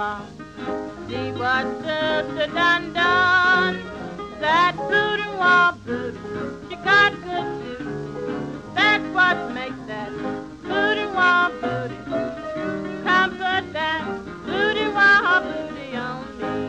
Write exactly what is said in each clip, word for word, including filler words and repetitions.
Grandpa. See what sister done done. That booty wah booty, she got good too. That's what makes that booty wah booty. Come put that booty wah booty on me.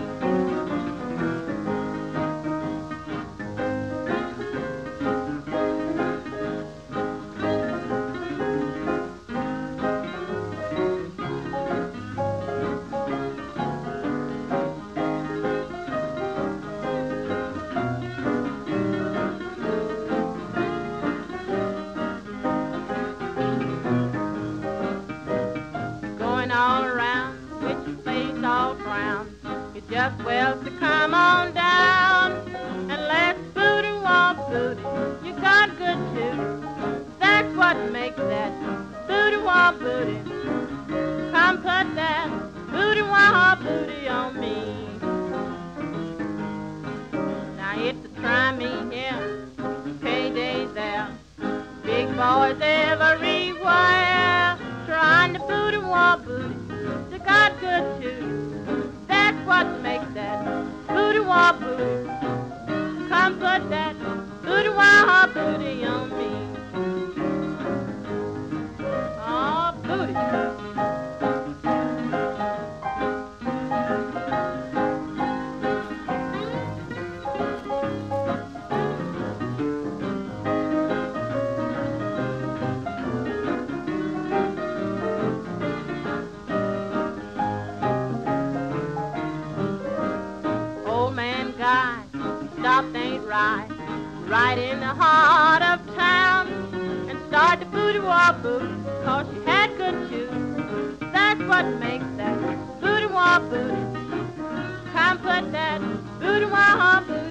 All around with your face all brown, you're just well to come on down and let's booty wah booty. You got good too. That's what makes that booty wah booty. Come put that booty wah booty on me. Now it's a try me here, payday there, big boys everywhere trying to booty wah booty. You got good too. That's what makes that booty wah booty. Come put that booty wah booty on me. Oh, booty. Guy stopped ain't right, right in the heart of town, and started to booty wah booty, cause she had good shoes. That's what makes that booty wah booty. Come put that booty wah booty